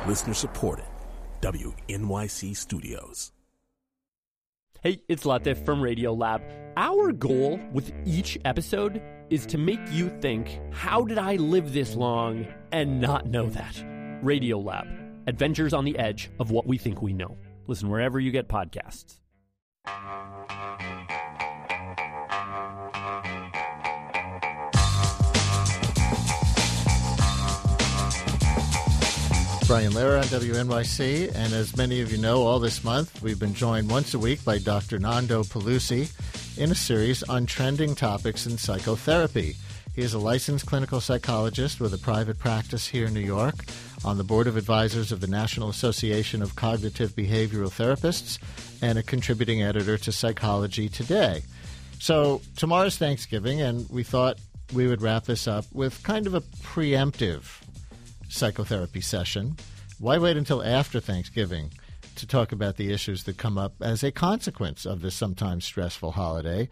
Listener supported. WNYC Studios. Hey, it's Latif from Radiolab. Our goal with each episode is to make you think, how did I live this long and not know that? Radiolab, adventures on the edge of what we think we know. Listen wherever you get podcasts. Brian Lehrer on WNYC, and as many of you know, all this month we've been joined once a week by Dr. Nando Pelusi in a series on trending topics in psychotherapy. He is a licensed clinical psychologist with a private practice here in New York, on the board of advisors of the National Association of Cognitive Behavioral Therapists, and a contributing editor to Psychology Today. So tomorrow's Thanksgiving, and we thought we would wrap this up with kind of a preemptive psychotherapy session. Why wait until after Thanksgiving to talk about the issues that come up as a consequence of this sometimes stressful holiday?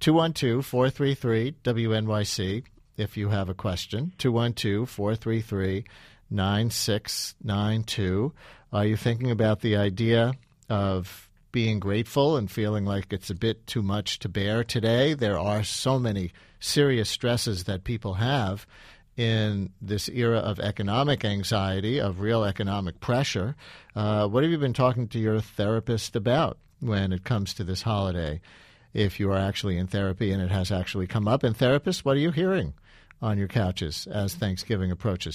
212-433-WNYC if you have a question. 212-433-9692. Are you thinking about the idea of being grateful and feeling like it's a bit too much to bear today? There are so many serious stresses that people have in this era of economic anxiety, of real economic pressure. What have you been talking to your therapist about when it comes to this holiday? If you are actually in therapy and it has actually come up. And therapists, what are you hearing on your couches as Thanksgiving approaches?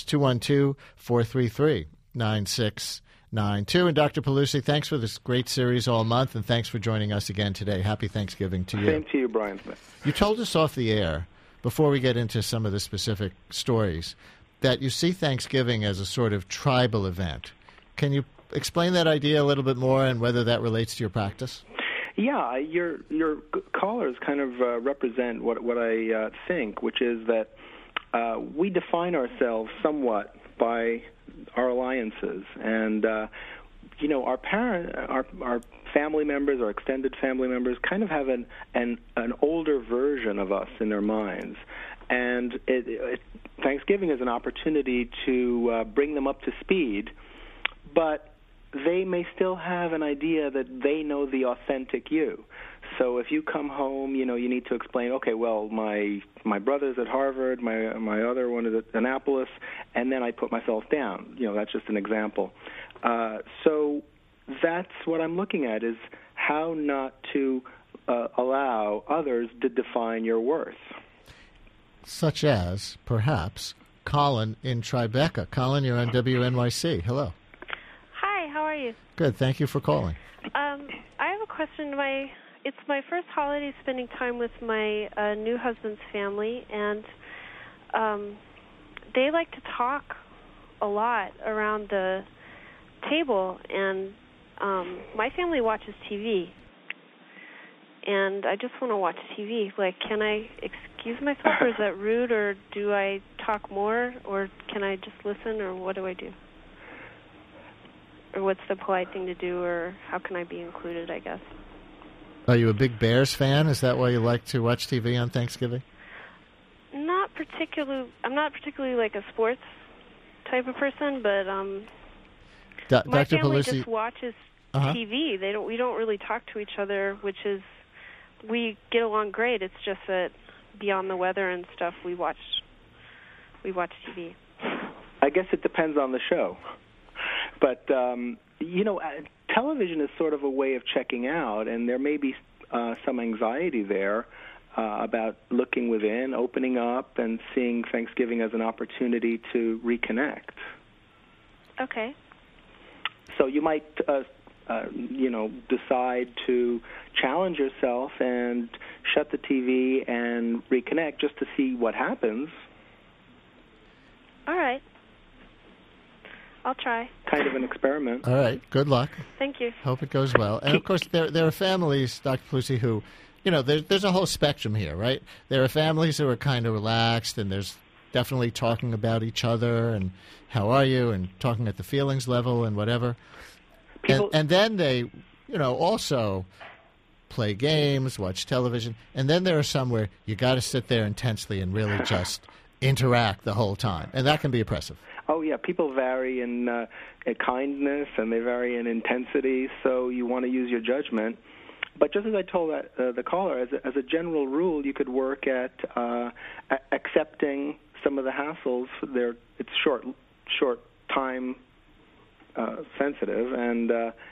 212-433-9692. And Dr. Pelusi, thanks for this great series all month, and thanks for joining us again today. Happy Thanksgiving to you. Same to you, Brian Smith. You told us off the air, before we get into some of the specific stories, that you see Thanksgiving as a sort of tribal event. Can you explain that idea a little bit more and whether that relates to your practice? Yeah, your callers kind of represent what I think, which is that we define ourselves somewhat by our alliances, and our family members, our extended family members, kind of have an older version of us in their minds, and Thanksgiving is an opportunity to bring them up to speed, but they may still have an idea that they know the authentic you. So if you come home, you need to explain, okay, well, my brother's at Harvard, my other one is at Annapolis, and then I put myself down. That's just an example. So that's what I'm looking at, is how not to allow others to define your worth. Such as, perhaps, Colin in Tribeca. Colin, you're on WNYC. Hello. Hi, how are you? Good, thank you for calling. I have a question. It's my first holiday spending time with my new husband's family, and they like to talk a lot around the table, and my family watches TV, and I just want to watch TV. Can I excuse myself, or is that rude, or do I talk more, or can I just listen, or what do I do? Or what's the polite thing to do, or how can I be included, I guess? Are you a big Bears fan? Is that why you like to watch TV on Thanksgiving? Not particularly. I'm not particularly like a sports type of person, but my Dr. family Pelusi just watches TV. We don't really talk to each other, which is, we get along great. It's just that beyond the weather and stuff, we watch TV. I guess it depends on the show. But, television is sort of a way of checking out, and there may be some anxiety there about looking within, opening up, and seeing Thanksgiving as an opportunity to reconnect. Okay. So you might, decide to challenge yourself and shut the TV and reconnect just to see what happens. All right. I'll try. Kind of an experiment. All right. Good luck. Thank you. Hope it goes well. And, of course, there are families, Dr. Pelusi, who, there's a whole spectrum here, right? There are families who are kind of relaxed, and there's definitely talking about each other and how are you and talking at the feelings level and whatever. And then they, also play games, watch television. And then there are some where you got to sit there intensely and really just interact the whole time, and that can be oppressive. Oh, yeah. People vary in kindness, and they vary in intensity, so you want to use your judgment. But just as I told the caller, as a general rule, you could work at accepting some of the hassles. It's short time sensitive, and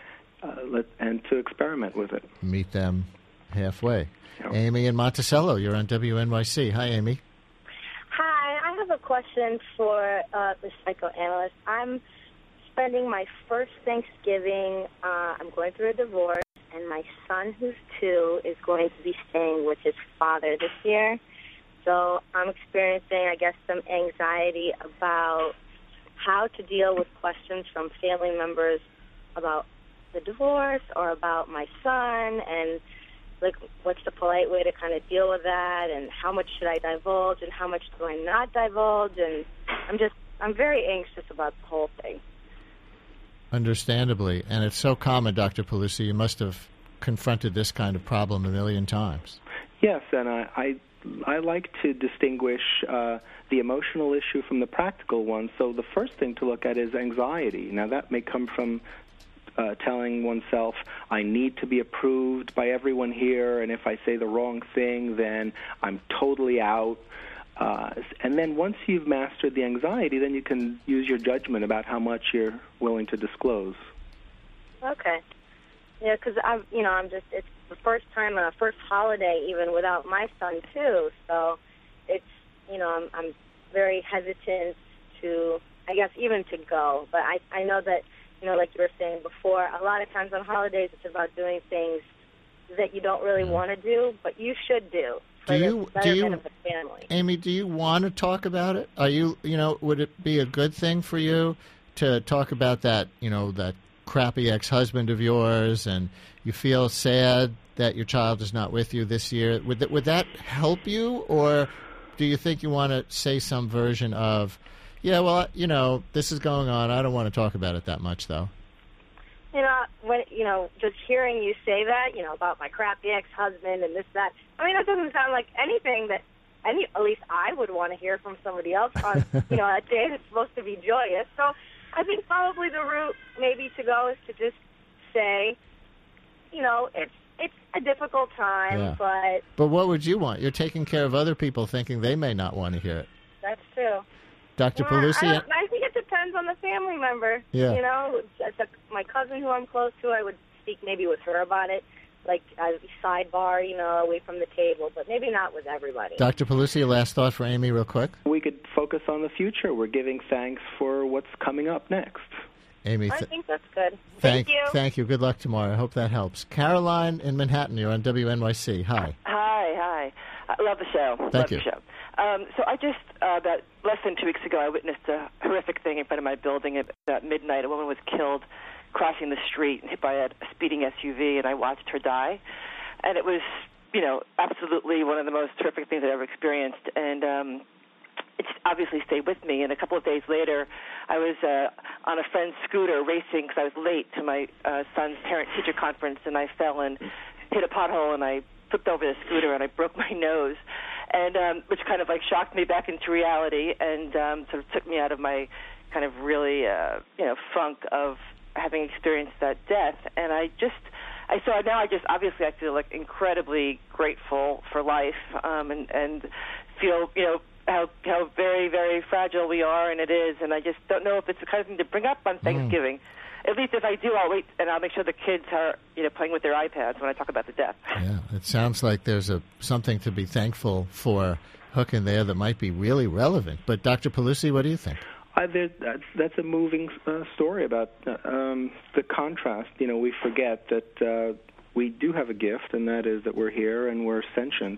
to experiment with it. Meet them halfway. Yep. Amy in Monticello, you're on WNYC. Hi, Amy. Hi, I have a question for the psychoanalyst. I'm spending my first Thanksgiving. I'm going through a divorce, and my son, who's 2, is going to be staying with his father this year. So I'm experiencing, I guess, some anxiety about how to deal with questions from family members about the divorce or about my son, and like what's the polite way to kind of deal with that, and how much should I divulge and how much do I not divulge, and I'm very anxious about the whole thing. Understandably, and it's so common, Dr. Pelusi. You must have confronted this kind of problem a million times. Yes, and I like to distinguish the emotional issue from the practical one. So the first thing to look at is anxiety. Now, that may come from telling oneself, I need to be approved by everyone here, and if I say the wrong thing, then I'm totally out. And then once you've mastered the anxiety, then you can use your judgment about how much you're willing to disclose. Okay. Yeah, because it's the first time and a first holiday even without my son too. So it's, I'm very hesitant to, I guess, even to go. But I know that, like you were saying before, a lot of times on holidays it's about doing things that you don't really want to do, but you should do. For the betterment of the family. Amy, do you want to talk about it? Are you, would it be a good thing for you to talk about that, that crappy ex-husband of yours, and you feel sad that your child is not with you this year? Would that help you, or do you think you want to say some version of, yeah, well, this is going on. I don't want to talk about it that much, though. Just hearing you say that, about my crappy ex-husband and this, that, that doesn't sound like anything that at least I would want to hear from somebody else on, a day that's supposed to be joyous. So I think probably the route maybe to go is to just say, it's a difficult time, yeah. But what would you want? You're taking care of other people thinking they may not want to hear it. That's true. Dr. Pelusi? I think it depends on the family member. Yeah. My cousin who I'm close to, I would speak maybe with her about it, like a sidebar, away from the table, but maybe not with everybody. Dr. Pelusi, a last thought for Amy real quick? We could focus on the future. We're giving thanks for what's coming up next. Amy, I think that's good. Thank you. Thank you. Good luck tomorrow. I hope that helps. Caroline in Manhattan, you're on WNYC. Hi. Hi. I love the show. Thank you. The show. So I just, about less than 2 weeks ago, I witnessed a horrific thing in front of my building at midnight. A woman was killed crossing the street and hit by a speeding SUV, and I watched her die. And it was, absolutely one of the most terrific things I've ever experienced. And it's obviously stayed with me. And a couple of days later, I was on a friend's scooter racing because I was late to my son's parent-teacher conference, and I fell and hit a pothole, and I flipped over the scooter, and I broke my nose, and which kind of shocked me back into reality and sort of took me out of my kind of really, funk of having experienced that death. And I feel incredibly grateful for life, and feel, how very, very fragile we are, and it is, and I just don't know if it's the kind of thing to bring up on Thanksgiving. At least if I do, I'll wait, and I'll make sure the kids are, playing with their iPads when I talk about the death. Yeah, it sounds like there's something to be thankful for hooking there that might be really relevant. But Dr. Pelusi, what do you think? That's a moving story about the contrast. We forget that we do have a gift, and that is that we're here and we're sentient.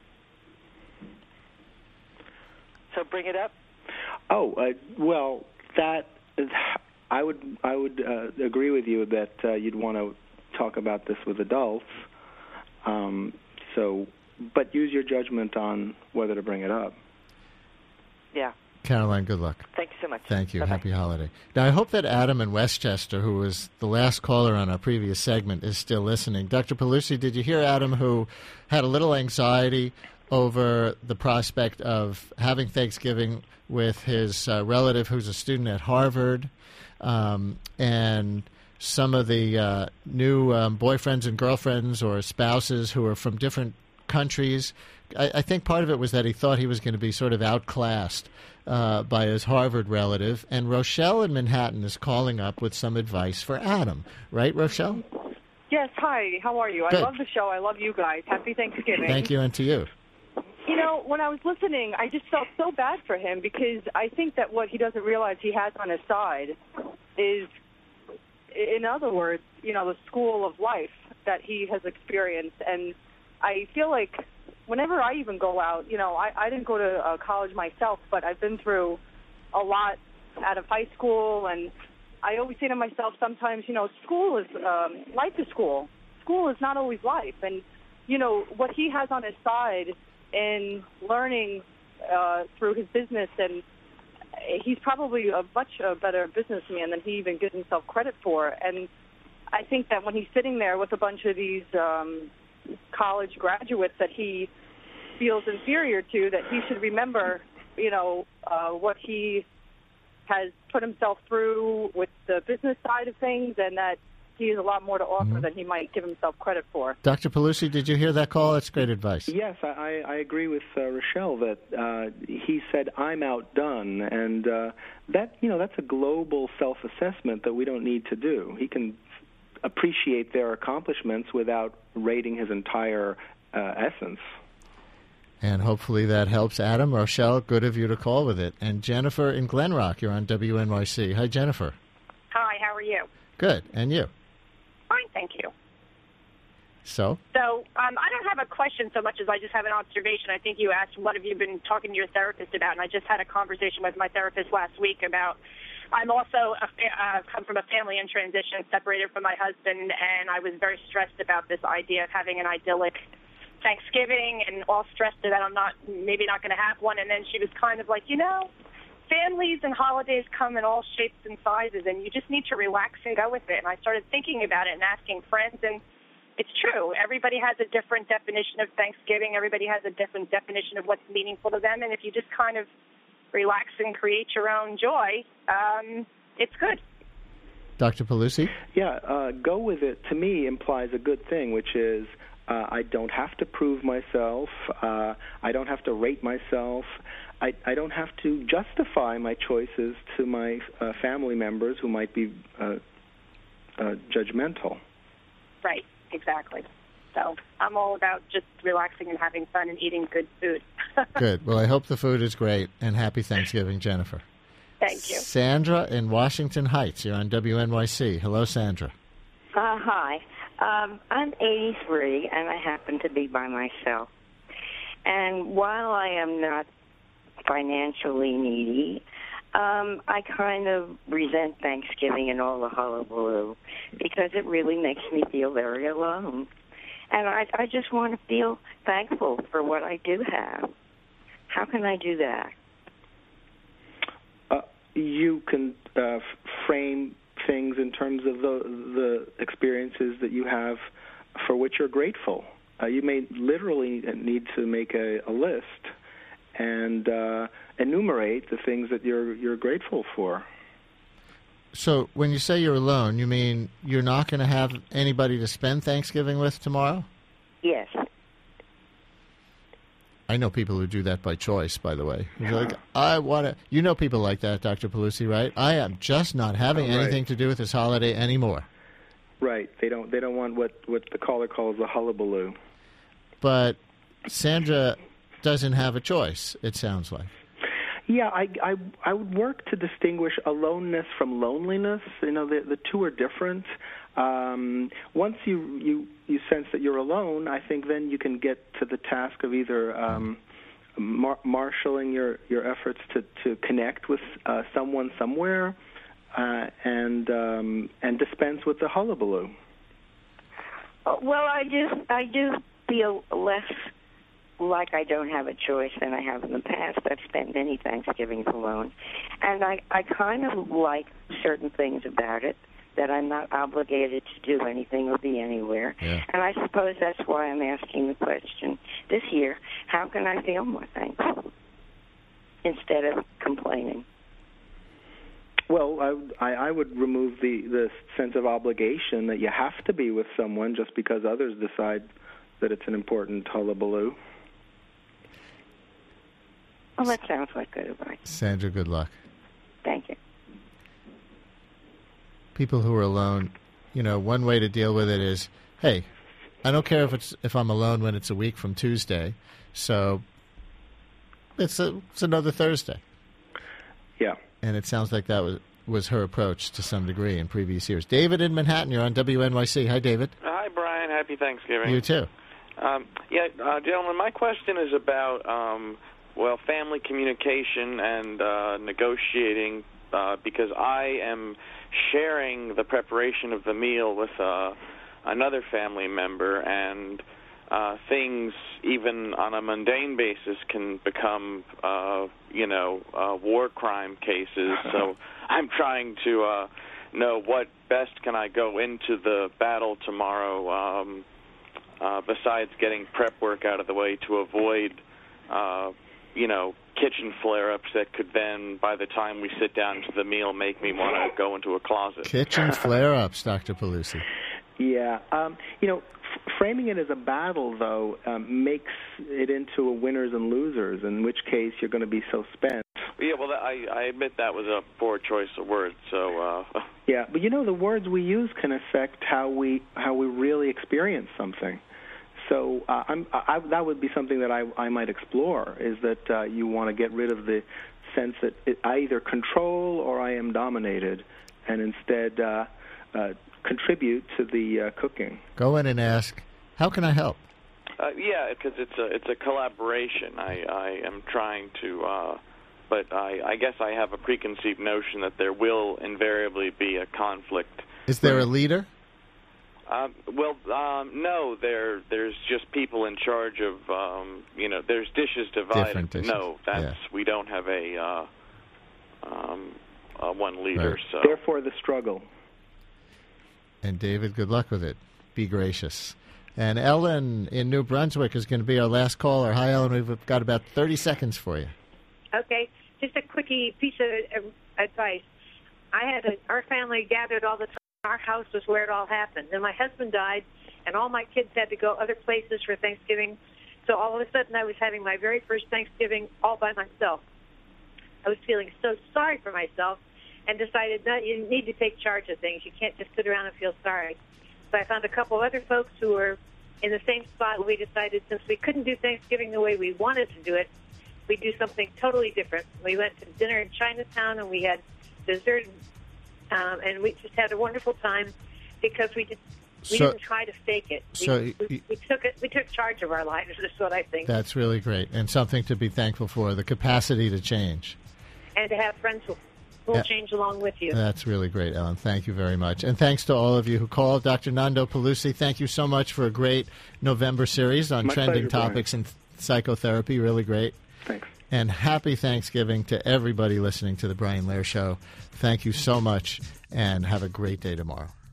So bring it up. That I would agree with you that you'd want to talk about this with adults. But use your judgment on whether to bring it up. Yeah. Caroline, good luck. Thank you so much. Thank you. Bye-bye. Happy holiday. Now, I hope that Adam in Westchester, who was the last caller on our previous segment, is still listening. Dr. Pelusi, did you hear Adam, who had a little anxiety over the prospect of having Thanksgiving with his relative who's a student at Harvard, and some of the new boyfriends and girlfriends or spouses who are from different countries. I think part of it was that he thought he was going to be sort of outclassed by his Harvard relative. And Rochelle in Manhattan is calling up with some advice for Adam. Right, Rochelle? Yes, hi. How are you? Good. I love the show. I love you guys. Happy Thanksgiving. Thank you, and to you. You know, when I was listening, I just felt so bad for him because I think that what he doesn't realize he has on his side is, in other words, you know, the school of life that he has experienced. And I feel like whenever I even go out, you know, I didn't go to college myself, but I've been through a lot out of high school, and I always say to myself sometimes, you know, school is, life is school. School is not always life. And, you know, what he has on his side in learning through his business, and he's probably a much better businessman than he even gives himself credit for. And I think that when he's sitting there with a bunch of these college graduates that he feels inferior to, that he should remember, you know, what he has put himself through with the business side of things, and that he has a lot more to offer than he might give himself credit for. Dr. Pelusi, did you hear that call? That's great advice. Yes, I agree with Rochelle that he said, I'm outdone, and that, you know, that's a global self-assessment that we don't need to do. He can appreciate their accomplishments without rating his entire essence. And hopefully that helps Adam. Rochelle, good of you to call with it. And Jennifer in Glen Rock, you're on WNYC. Hi, Jennifer. Hi, how are you? Good, and you? Fine, thank you. So I don't have a question so much as I just have an observation. I think you asked, what have you been talking to your therapist about? And I just had a conversation with my therapist last week about, I'm also come from a family in transition, separated from my husband, and I was very stressed about this idea of having an idyllic Thanksgiving, and all stressed that I'm maybe not going to have one. And then she was kind of like, you know, families and holidays come in all shapes and sizes, and you just need to relax and go with it. And I started thinking about it and asking friends, and it's true. Everybody has a different definition of Thanksgiving. Everybody has a different definition of what's meaningful to them. And if you just kind of relax and create your own joy, it's good. Dr. Pelusi? Yeah, go with it, to me, implies a good thing, which is I don't have to prove myself. I don't have to rate myself. I don't have to justify my choices to my family members who might be judgmental. Right, exactly. So I'm all about just relaxing and having fun and eating good food. Good. Well, I hope the food is great, and happy Thanksgiving, Jennifer. Thank you. Sandra in Washington Heights. You're on WNYC. Hello, Sandra. Hi. I'm 83, and I happen to be by myself. And while I am not financially needy, I kind of resent Thanksgiving and all the hullabaloo because it really makes me feel very alone. And I just want to feel thankful for what I do have. How can I do that? You can frame things in terms of the experiences that you have for which you're grateful. You may literally need to make a list and enumerate the things that you're grateful for. So when you say you're alone, you mean you're not going to have anybody to spend Thanksgiving with tomorrow? Yes. I know people who do that by choice, by the way. They're like, I want to... You know people like that, Dr. Pelusi, right? I am just not having anything to do with this holiday anymore. Right. They don't want what the caller calls the hullabaloo. But Sandra doesn't have a choice, it sounds like. Yeah, I would work to distinguish aloneness from loneliness. You know, the two are different. Once you sense that you're alone, I think then you can get to the task of either marshaling your efforts to connect with someone somewhere and dispense with the hullabaloo. Well, I do feel less like I don't have a choice than I have in the past. I've spent many Thanksgivings alone, and I kind of like certain things about it. that I'm not obligated to do anything or be anywhere. Yeah. And I suppose that's why I'm asking the question this year, how can I feel more thankful instead of complaining? Well, I would remove the sense of obligation that you have to be with someone just because others decide that it's an important hullabaloo. Well, that sounds like good advice. Sandra, good luck. Thank you. People who are alone, one way to deal with it is, hey, I don't care if I'm alone when it's a week from Tuesday, so it's another Thursday. Yeah. And it sounds like that was her approach to some degree in previous years. David in Manhattan, you're on WNYC. Hi, David. Hi, Brian. Happy Thanksgiving. You too. Gentlemen, my question is about, family communication and negotiating, because I am sharing the preparation of the meal with another family member, and things, even on a mundane basis, can become, war crime cases. So I'm trying to know what best can I go into the battle tomorrow, besides getting prep work out of the way to avoid, kitchen flare-ups that could then, by the time we sit down to the meal, make me want to go into a closet. Kitchen flare-ups, Dr. Pelusi. Yeah. Framing it as a battle, though, makes it into a winners and losers, in which case you're going to be so spent. Yeah, well, I admit that was a poor choice of words. So. Yeah, but the words we use can affect how we really experience something. So that would be something that I might explore, is that you want to get rid of the sense that I either control or I am dominated, and instead contribute to the cooking. Go in and ask, how can I help? Yeah, because it's a collaboration. I am trying to, but I guess I have a preconceived notion that there will invariably be a conflict. Is there a leader? No. There's just people in charge of, there's dishes divided. Different dishes. No, we don't have a one leader. Right. So therefore, the struggle. And David, good luck with it. Be gracious. And Ellen in New Brunswick is going to be our last caller. Hi, Ellen. We've got about 30 seconds for you. Okay, just a quickie piece of advice. Our family gathered all the time. Our house was where it all happened. Then my husband died, and all my kids had to go other places for Thanksgiving. So all of a sudden, I was having my very first Thanksgiving all by myself. I was feeling so sorry for myself and decided, no, you need to take charge of things. You can't just sit around and feel sorry. So I found a couple other folks who were in the same spot, and we decided since we couldn't do Thanksgiving the way we wanted to do it, we'd do something totally different. We went to dinner in Chinatown, and we had dessert, and we just had a wonderful time because we didn't try to fake it. We took charge of our lives, is what I think. That's really great, and something to be thankful for, the capacity to change. And to have friends who will change along with you. That's really great, Ellen. Thank you very much. And thanks to all of you who called. Dr. Nando Pelusi, thank you so much for a great November series on trending topics in psychotherapy. Really great. Thanks. And happy Thanksgiving to everybody listening to The Brian Lehrer Show. Thank you so much, and have a great day tomorrow.